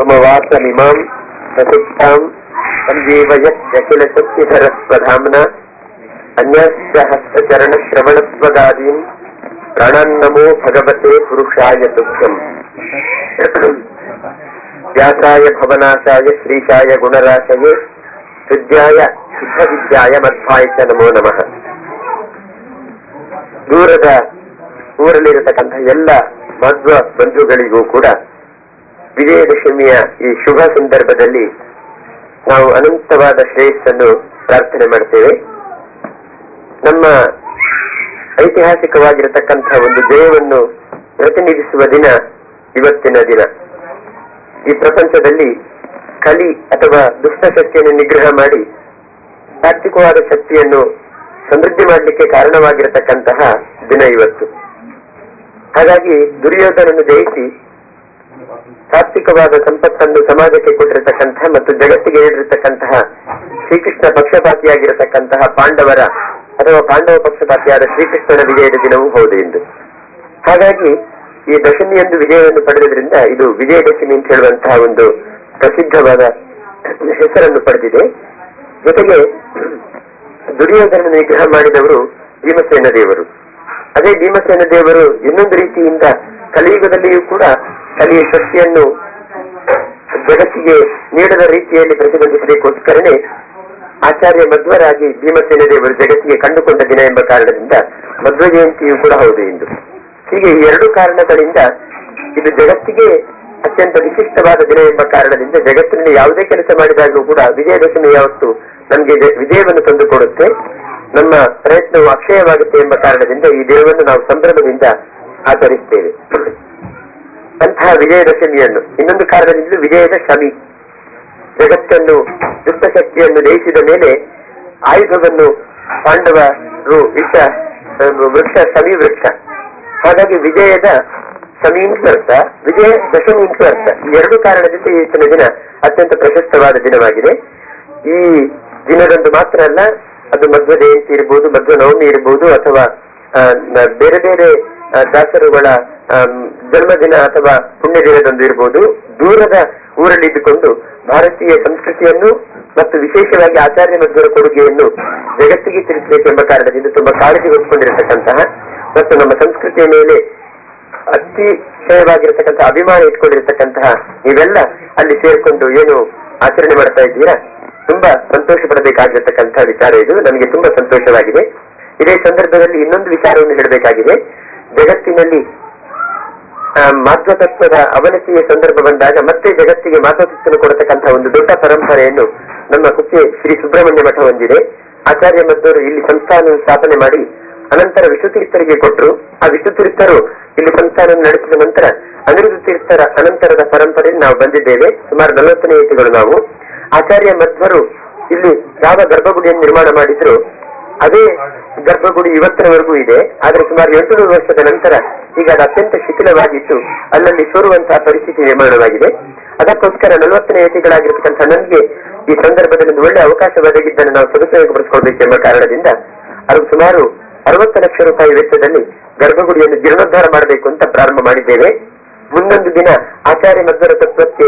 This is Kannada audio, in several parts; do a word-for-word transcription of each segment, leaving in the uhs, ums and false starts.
मम वासमिमां प्रसिद्धां सञ्जीवयत्यखिलशक्तिधरस्वधाम्ना अन्यस्य हस्तचरणश्रवणत्वगादीन् प्राणान्नमो भगवते पुरुषाय तुभ्यम्। व्यासाय भवनाशाय श्रीशाय गुणराशये विद्याय शुद्धविद्याय मध्वाಯ ಚ ನಮೋ ನಮಃ. ದೂರದ ಊರಲ್ಲಿರತಕ್ಕಂಥ ಎಲ್ಲ ಮಧ್ವ ಬಂಧುಗಳಿಗೂ ಕೂಡ ವಿಜಯದಶಮಿಯ ಈ ಶುಭ ಸಂದರ್ಭದಲ್ಲಿ ನಾವು ಅನಂತವಾದ ಶ್ರೇಯಸ್ಸನ್ನು ಪ್ರಾರ್ಥನೆ ಮಾಡ್ತೇವೆ. ನಮ್ಮ ಐತಿಹಾಸಿಕವಾಗಿರತಕ್ಕಂಥ ಒಂದು ಜಯವನ್ನು ಪ್ರತಿನಿಧಿಸುವ ದಿನ ಇವತ್ತಿನ ದಿನ. ಈ ಪ್ರಪಂಚದಲ್ಲಿ ಕಲಿ ಅಥವಾ ದುಷ್ಟ ಶಕ್ತಿಯನ್ನು ನಿಗ್ರಹ ಮಾಡಿ ಸಾತ್ವಿಕವಾದ ಶಕ್ತಿಯನ್ನು ಸಮೃದ್ಧಿ ಮಾಡಲಿಕ್ಕೆ ಕಾರಣವಾಗಿರತಕ್ಕಂತಹ ದಿನ ಇವತ್ತು. ಹಾಗಾಗಿ ದುರ್ಯೋಧನನ್ನು ಜಯಿಸಿ ಸಾತ್ವಿಕವಾದ ಸಂಪತ್ತನ್ನು ಸಮಾಜಕ್ಕೆ ಕೊಟ್ಟಿರತಕ್ಕಂತಹ ಮತ್ತು ಜಗತ್ತಿಗೆ ನೀಡಿರತಕ್ಕಂತಹ ಶ್ರೀಕೃಷ್ಣ ಪಕ್ಷಪಾತಿಯಾಗಿರತಕ್ಕಂತಹ ಪಾಂಡವರ ಅಥವಾ ಪಾಂಡವ ಪಕ್ಷಪಾತಿಯಾದ ಶ್ರೀಕೃಷ್ಣನ ವಿಜಯದ ದಿನವೂ ಹೌದು ಎಂದು. ಹಾಗಾಗಿ ಈ ದಶಮಿಯಂದು ವಿಜಯವನ್ನು ಪಡೆದ್ರಿಂದ ಇದು ವಿಜಯದಶಮಿ ಅಂತ ಹೇಳುವಂತಹ ಒಂದು ಪ್ರಸಿದ್ಧವಾದ ಹೆಸರನ್ನು ಪಡೆದಿದೆ. ಜೊತೆಗೆ ದುರ್ಯೋಧನ ನಿಗ್ರಹ ಮಾಡಿದವರು ಭೀಮಸೇನ ದೇವರು. ಅದೇ ಭೀಮಸೇನ ದೇವರು ಇನ್ನೊಂದು ರೀತಿಯಿಂದ ಕಲಿಯುಗದಲ್ಲಿಯೂ ಕೂಡ ಕಲಿಯ ಶಕ್ತಿಯನ್ನು ಜಗತ್ತಿಗೆ ನೀಡದ ರೀತಿಯಲ್ಲಿ ಪ್ರತಿಬಂಧಿಸಲಿಕ್ಕೋಸ್ಕರನೇ ಆಚಾರ್ಯ ಮಧ್ವರಾಗಿ ಭೀಮಸೇನ ದೇವರು ಜಗತ್ತಿಗೆ ಕಂಡುಕೊಂಡ ದಿನ ಎಂಬ ಕಾರಣದಿಂದ ಮಧ್ವ ಜಯಂತಿಯೂ ಕೂಡ ಹೌದು ಎಂದು. ಹೀಗೆ ಈ ಎರಡು ಕಾರಣಗಳಿಂದ ಇದು ಜಗತ್ತಿಗೆ ಅತ್ಯಂತ ವಿಶಿಷ್ಟವಾದ ದಿನ ಎಂಬ ಕಾರಣದಿಂದ ಜಗತ್ತಿನಲ್ಲಿ ಯಾವುದೇ ಕೆಲಸ ಮಾಡಿದಾಗಲೂ ಕೂಡ ವಿಜಯದಶಮಿ ಯಾವತ್ತು ನಮಗೆ ವಿಜಯವನ್ನು ತಂದುಕೊಡುತ್ತೆ, ನಮ್ಮ ಪ್ರಯತ್ನವು ಅಕ್ಷಯವಾಗುತ್ತೆ ಎಂಬ ಕಾರಣದಿಂದ ಈ ದಿನವನ್ನು ನಾವು ಸಂಭ್ರಮದಿಂದ ಆಚರಿಸ್ತೇವೆ. ಅಂತಹ ವಿಜಯದಶಮಿಯನ್ನು ಇನ್ನೊಂದು ಕಾರಣದಿಂದ ವಿಜಯದ ಶಮಿ, ಜಗತ್ತನ್ನು ದುಷ್ಟಶಕ್ತಿಯನ್ನು ಜಯಿಸಿದ ಮೇಲೆ ಆಯುಧವನ್ನು ಪಾಂಡವರು ಇಟ್ಟ ವೃಕ್ಷ ಶಮಿ ವೃಕ್ಷ. ಹಾಗಾಗಿ ವಿಜಯದ ಶಮೀಂಕ ಅರ್ಥ, ವಿಜಯ ದಶಮೀಂಕ ಅರ್ಥ. ಈ ಎರಡು ಕಾರಣದಿಂದ ಇವತ್ತಿನ ದಿನ ಅತ್ಯಂತ ಪ್ರಶಸ್ತವಾದ ದಿನವಾಗಿದೆ. ಈ ದಿನದಂದು ಮಾತ್ರ ಅಲ್ಲ, ಅದು ಮಧ್ವ ಜಯಂತಿ ಇರಬಹುದು, ಮಧ್ವ ನವಮಿ ಇರಬಹುದು, ಅಥವಾ ಬೇರೆ ಬೇರೆ ದಾಸರುಗಳ ಜನ್ಮದಿನ ಅಥವಾ ಪುಣ್ಯ ದಿನದಂದು ಇರಬಹುದು. ದೂರದ ಊರಲ್ಲಿ ಇದ್ದುಕೊಂಡು ಭಾರತೀಯ ಸಂಸ್ಕೃತಿಯನ್ನು ಮತ್ತು ವಿಶೇಷವಾಗಿ ಆಚಾರ್ಯ ಮಧ್ವರ ಕೊಡುಗೆಯನ್ನು ಜಗತ್ತಿಗೆ ತಿಳಿಸಬೇಕೆಂಬ ಕಾರಣದಿಂದ ತುಂಬಾ ಕಾಳಜಿ ಹೊತ್ಕೊಂಡಿರತಕ್ಕಂತಹ ಮತ್ತು ನಮ್ಮ ಸಂಸ್ಕೃತಿಯ ಮೇಲೆ ಅತಿಶಯವಾಗಿರತಕ್ಕಂಥ ಅಭಿಮಾನ ಇಟ್ಕೊಂಡಿರತಕ್ಕಂತಹ ನೀವೆಲ್ಲ ಅಲ್ಲಿ ಸೇರ್ಕೊಂಡು ಏನು ಆಚರಣೆ ಮಾಡ್ತಾ ಇದ್ದೀರಾ, ತುಂಬಾ ಸಂತೋಷ ಪಡಬೇಕಾಗಿರತಕ್ಕಂತಹ ವಿಚಾರ ಇದು. ನಮಗೆ ತುಂಬಾ ಸಂತೋಷವಾಗಿದೆ. ಇದೇ ಸಂದರ್ಭದಲ್ಲಿ ಇನ್ನೊಂದು ವಿಚಾರವನ್ನು ಹೇಳಬೇಕಾಗಿದೆ. ಜಗತ್ತಿನಲ್ಲಿ ಮಾಧ್ವತತ್ವದ ಅವನತಿಯ ಸಂದರ್ಭ ಬಂದಾಗ ಮತ್ತೆ ಜಗತ್ತಿಗೆ ಮಾಧ್ವತತ್ವವನ್ನು ಕೊಡತಕ್ಕಂತಹ ಒಂದು ದೊಡ್ಡ ಪರಂಪರೆಯನ್ನು ನಮ್ಮ ಕುಕ್ಕೆ ಶ್ರೀ ಸುಬ್ರಹ್ಮಣ್ಯ ಮಠ ಹೊಂದಿದೆ. ಆಚಾರ್ಯ ಮಧ್ವರು ಇಲ್ಲಿ ಸಂಸ್ಥಾನ ಸ್ಥಾಪನೆ ಮಾಡಿ ಅನಂತರ ವಿಷ್ಣುತೀರ್ಥರಿಗೆ ಕೊಟ್ಟರು. ಆ ವಿಷ್ಣುತೀರ್ಥರು ಇಲ್ಲಿ ಸಂಸ್ಥಾನ ನಡೆಸಿದ ನಂತರ ಅನಿರುದ್ಧ ತೀರ್ಥರ ಅನಂತರದ ಪರಂಪರೆಯಲ್ಲಿ ನಾವು ಬಂದಿದ್ದೇವೆ. ಸುಮಾರು ನಲವತ್ತನೇ ಯತಿಗಳು ನಾವು. ಆಚಾರ್ಯ ಮಧ್ವರು ಇಲ್ಲಿ ಯಾವ ಗರ್ಭಗುಡಿಯನ್ನು ನಿರ್ಮಾಣ ಮಾಡಿದ್ರು ಅದೇ ಗರ್ಭಗುಡಿ ಇವತ್ತಿನವರೆಗೂ ಇದೆ. ಆದರೆ ಸುಮಾರು ಎಂಟುನೂರು ವರ್ಷದ ನಂತರ ಈಗ ಅದು ಅತ್ಯಂತ ಶಿಥಿಲವಾಗಿದ್ದು ಅಲ್ಲಲ್ಲಿ ಸೋರುವಂತಹ ಪರಿಸ್ಥಿತಿ ನಿರ್ಮಾಣವಾಗಿದೆ. ಅದಕ್ಕೋಸ್ಕರ ನಲವತ್ತನೇ ಯತಿಗಳಾಗಿರ್ತಕ್ಕಂಥ ನನಗೆ ಈ ಸಂದರ್ಭದಲ್ಲಿ ಒಂದು ಒಳ್ಳೆ ಅವಕಾಶ ಒದಗಿದ್ದನ್ನು ನಾವು ಸದುಪಯೋಗಪಡಿಸಿಕೊಳ್ಬೇಕೆಂಬ ಕಾರಣದಿಂದ ಅದು ಸುಮಾರು ಅರವತ್ತು ಲಕ್ಷ ರೂಪಾಯಿ ವೆಚ್ಚದಲ್ಲಿ ಗರ್ಭಗುಡಿಯನ್ನು ಜೀರ್ಣೋದ್ಧಾರ ಮಾಡಬೇಕು ಅಂತ ಪ್ರಾರಂಭ ಮಾಡಿದ್ದೇವೆ. ಮುಂದೊಂದು ದಿನ ಆಚಾರ್ಯ ಮಧ್ವರ ತತ್ವಕ್ಕೆ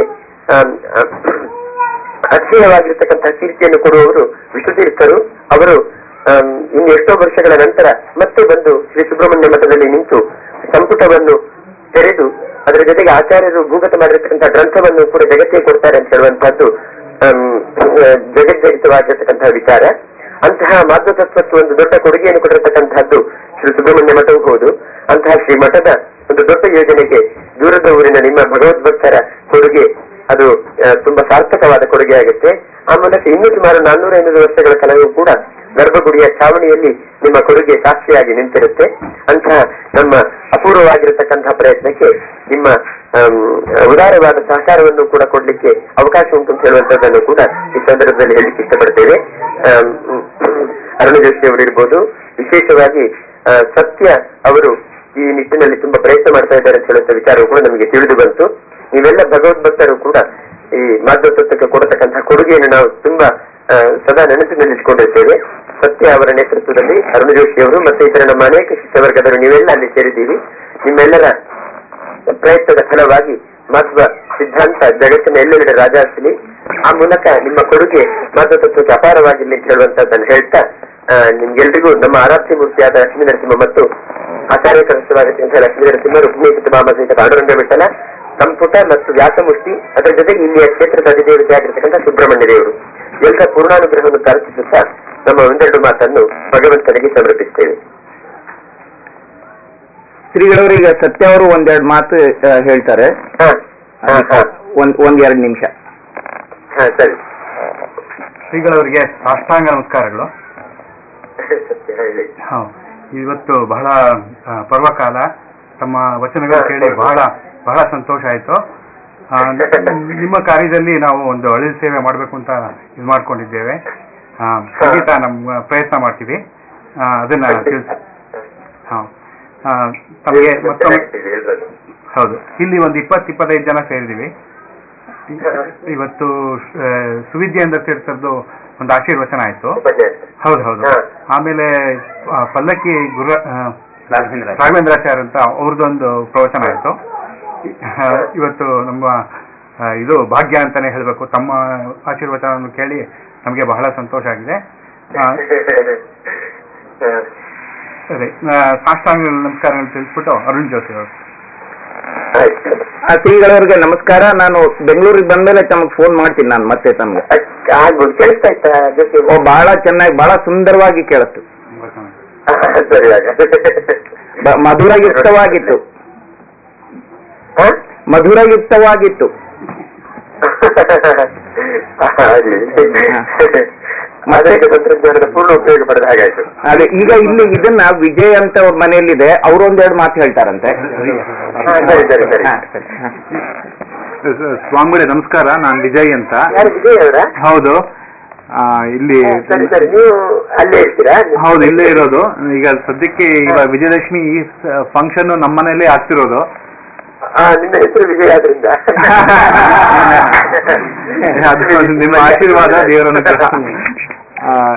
ಅಕ್ಷಯವಾಗಿರ್ತಕ್ಕಂತಹ ಕೀರ್ತಿಯನ್ನು ಕೊಡುವವರು ವಿಷ್ಣುತೀರ್ಥರು. ಅವರು ಇನ್ನು ಎಷ್ಟೋ ವರ್ಷಗಳ ನಂತರ ಮತ್ತೆ ಬಂದು ಶ್ರೀ ಸುಬ್ರಹ್ಮಣ್ಯ ಮಠದಲ್ಲಿ ನಿಂತು ಸಂಪುಟವನ್ನು ತೆರೆದು ಅದರ ಜೊತೆಗೆ ಆಚಾರ್ಯರು ಭೂಗತ ಮಾಡಿರ್ತಕ್ಕಂಥ ಗ್ರಂಥವನ್ನು ಕೂಡ ಜಗತ್ತಿಗೆ ಕೊಡ್ತಾರೆ ಅಂತ ಹೇಳುವಂತಹದ್ದು ಜಗಜ್ಜರಿತವಾಗಿರ್ತಕ್ಕಂತಹ ವಿಚಾರ. ಅಂತಹ ಮಾಧ್ವತತ್ವಕ್ಕೆ ಒಂದು ದೊಡ್ಡ ಕೊಡುಗೆಯನ್ನು ಕೊಟ್ಟಿರತಕ್ಕಂತಹದ್ದು ಶ್ರೀ ಸುಬ್ರಹ್ಮಣ್ಯ ಮಠವೂ ಹೌದು. ಅಂತಹ ಶ್ರೀ ಮಠದ ಒಂದು ದೊಡ್ಡ ಯೋಜನೆಗೆ ದೂರದ ಊರಿನ ನಿಮ್ಮ ಭಗವದ್ಭಕ್ತರ ಕೊಡುಗೆ ಅದು ತುಂಬಾ ಸಾರ್ಥಕವಾದ ಕೊಡುಗೆ ಆಗುತ್ತೆ. ಆ ಮೂಲಕ ಇನ್ನೂ ಸುಮಾರು ನಾನ್ನೂರ ಐನೂರು ವರ್ಷಗಳ ಕಾಲವೂ ಕೂಡ ಗರ್ಭಗುಡಿಯ ಛಾವಣಿಯಲ್ಲಿ ನಿಮ್ಮ ಕೊಡುಗೆ ಸಾಕ್ಷಿಯಾಗಿ ನಿಂತಿರುತ್ತೆ. ಅಂತಹ ನಮ್ಮ ಅಪೂರ್ವವಾಗಿರತಕ್ಕಂತಹ ಪ್ರಯತ್ನಕ್ಕೆ ನಿಮ್ಮ ಉದಾರವಾದ ಸಹಕಾರವನ್ನು ಕೂಡ ಕೊಡ್ಲಿಕ್ಕೆ ಅವಕಾಶ ಉಂಟು ಅಂತ ಹೇಳುವಂತದ್ದನ್ನು ಕೂಡ ಈ ಸಂದರ್ಭದಲ್ಲಿ ಹೇಳಲಿಕ್ಕೆ ಇಷ್ಟಪಡ್ತೇವೆ. ಅರುಣ ಜೋಶಿ ಅವರು ಇರ್ಬೋದು, ವಿಶೇಷವಾಗಿ ಸತ್ಯ ಅವರು ಈ ನಿಟ್ಟಿನಲ್ಲಿ ತುಂಬಾ ಪ್ರಯತ್ನ ಮಾಡ್ತಾ ಇದ್ದಾರೆ ಅಂತ ಹೇಳುವಂತ ವಿಚಾರವು ಕೂಡ ನಮಗೆ ತಿಳಿದು ಬಂತು. ನೀವೆಲ್ಲ ಭಗವದ್ಭಕ್ತರು ಕೂಡ ಈ ಮಾಧ್ವತತ್ವಕ್ಕೆ ಕೊಡತಕ್ಕಂತಹ ಕೊಡುಗೆಯನ್ನು ನಾವು ತುಂಬಾ ಸದಾ ನೆನಪಿನಲ್ಲಿಟ್ಕೊಂಡಿರ್ತೇವೆ. ಸತ್ಯ ಅವರ ನೇತೃತ್ವದಲ್ಲಿ ಅರುಣ ಜೋಶಿ ಅವರು ಮತ್ತೆ ಇತರ ನಮ್ಮ ಅನೇಕ ಶಿಷ್ಯವರ್ಗದರು ನೀವೆಲ್ಲ ಅಲ್ಲಿ ಸೇರಿದ್ದೀವಿ. ನಿಮ್ಮೆಲ್ಲರ ಪ್ರಯತ್ನದ ಫಲವಾಗಿ ಮಧ್ವ ಸಿದ್ಧಾಂತ ಜಗತ್ತಿನ ಎಲ್ಲೆಡೆ ರಾಜಾರ್ಸಲಿ. ಆ ಮೂಲಕ ನಿಮ್ಮ ಕೊಡುಗೆ ಮಾತೃತ್ವಕ್ಕೆ ಅಪಾರವಾಗಿರ್ಲಿ ಅಂತ ಹೇಳುವಂತದ್ದನ್ನು ಹೇಳ್ತಾ ನಿಮ್ಗೆಲ್ರಿಗೂ ನಮ್ಮ ಆರಾಧ್ಯ ಮೂರ್ತಿಯಾದ ಲಕ್ಷ್ಮೀ ನರಸಿಂಹ ಮತ್ತು ಆಚಾರ್ಯ ಸದಸ್ಯರಾದಂತಹ ಲಕ್ಷ್ಮೀ ನರಸಿಂಹ ರುಕ್ಮಿಣಿ ಮಾಮ ಸಹಿತ ಪಾಂಡುರಂಗ ವಿಠಲ ಸಂಪುಟ ಮತ್ತು ವ್ಯಾಸಮೂರ್ತಿ, ಅದರ ಜೊತೆಗೆ ಇಲ್ಲಿಯ ಕ್ಷೇತ್ರದ ಅಧಿದೇವತೆ ಆಗಿರತಕ್ಕಂಥ ಸುಬ್ರಹ್ಮಣ್ಯ ದೇವರು ಎಲ್ಲ ಪೂರ್ಣಾನುಗ್ರಹವನ್ನು ಪ್ರಾರ್ಥಿಸುತ್ತಾ ನಮ್ಮ ಒಂದೆರಡು ಮಾತನ್ನು ಭಗವಂತನಿಗೆ ಸಮರ್ಪಿಸ್ತೇವೆ. ಶ್ರೀಗಳವರೀಗ ಸತ್ಯ ಅವರು ಒಂದೆರಡು ಮಾತು ಹೇಳ್ತಾರೆ. ಒಂದ್ ಒಂದೆರಡು ನಿಮಿಷ. ಹಾ ಸರಿ. ಶ್ರೀಗಳವರಿಗೆ ಸಾಷ್ಟಾಂಗ ನಮಸ್ಕಾರಗಳು. ಹಾ, ಇವತ್ತು ಬಹಳ ಪರ್ವಕಾಲ, ತಮ್ಮ ವಚನಗಳು ಕೇಳಿ ಬಹಳ ಬಹಳ ಸಂತೋಷ ಆಯಿತು. ನಿಮ್ಮ ಕಾರ್ಯದಲ್ಲಿ ನಾವು ಒಂದು ಒಳ್ಳೆಯ ಸೇವೆ ಮಾಡಬೇಕು ಅಂತ ಇದು ಮಾಡ್ಕೊಂಡಿದ್ದೇವೆ. ಖಂಡಿತ ನಮ್ಮ ಪ್ರಯತ್ನ ಮಾಡ್ತೀವಿ, ಅದನ್ನ ತಿಳಿಸಿ. ಹಾಂ, ತಮಗೆ ಮತ್ತೊಮ್ಮೆ ಹೌದು, ಇಲ್ಲಿ ಒಂದು ಇಪ್ಪತ್ತು ಇಪ್ಪತ್ತೈದು ಜನ ಸೇರಿದ್ದೀವಿ. ಇವತ್ತು ಸುವಿದ್ಯೇಂದ್ರ ತೀರ್ಥದ್ದು ಒಂದು ಆಶೀರ್ವಚನ ಆಯಿತು. ಹೌದು ಹೌದು. ಆಮೇಲೆ ಪಲ್ಲಕ್ಕಿ ಗುರು ರಾಘವೇಂದ್ರಾಚಾರ್ಯ ಅಂತ ಅವ್ರದ್ದೊಂದು ಪ್ರವಚನ ಆಯಿತು. ಇವತ್ತು ನಮ್ಮ ಇದು ಭಾಗ್ಯ ಅಂತಾನೆ ಹೇಳಬೇಕು. ತಮ್ಮ ಆಶೀರ್ವಚನವನ್ನು ಕೇಳಿ ನಮಗೆ ಬಹಳ ಸಂತೋಷ ಆಗಿದೆ. ಸರಿ, ಸಾಷ್ಟಾಂಗ ನಮಸ್ಕಾರಗಳು ತಿಳಿಸ್ಬಿಟ್ಟು ಅರುಣ್ ಜೋಶಿ ಅವರು. ಶ್ರೀಗಳವರಿಗೆ ನಮಸ್ಕಾರ. ನಾನು ಬೆಂಗಳೂರಿಗೆ ಬಂದ್ಮೇಲೆ ತಮಗೆ ಫೋನ್ ಮಾಡ್ತೀನಿ ನಾನು ಮತ್ತೆ ತಮ್ಗೆ. ಓ, ಬಹಳ ಚೆನ್ನಾಗಿ ಬಹಳ ಸುಂದರವಾಗಿ ಕೇಳಿಸ್ತು, ಮಧುರಯುಕ್ತವಾಗಿತ್ತು ಮಧುರಯುಕ್ತವಾಗಿತ್ತು ತಂತ್ರಜ್ಞಾನದ ಪೂರ್ಣ ಉಪಯೋಗ ಪಡೆದ ಹಾಗಾಯ್ತು. ಅದೇ ಈಗ ಇಲ್ಲಿ ಇದನ್ನ ವಿಜಯ್ ಅಂತ ಅವ್ರ ಮನೆಯಲ್ಲಿದೆ, ಅವರು ಒಂದೆರಡು ಮಾತು ಹೇಳ್ತಾರಂತೆ. ಸ್ವಾಮಿಗಳೇ ನಮಸ್ಕಾರ, ನಾನು ವಿಜಯ್ ಅಂತ. ವಿಜಯ್ ಅವರ? ಹೌದು, ಇಲ್ಲಿ ಅಲ್ಲೇ ಇರ್ತೀರಾ? ಹೌದು, ಇಲ್ಲೇ ಇರೋದು. ಈಗ ಸದ್ಯಕ್ಕೆ ಇವಾಗ ವಿಜಯದಶಮಿ ಈ ಫಂಕ್ಷನ್ ನಮ್ಮ ಮನೇಲಿ ಆಗ್ತಿರೋದು. ನಿಮ್ಮ ಹೆಸರು ವಿಜಯ್ ಆದ್ರಿಂದ ನಿಮ್ಮ ಆಶೀರ್ವಾದ ದೇವರನ್ನ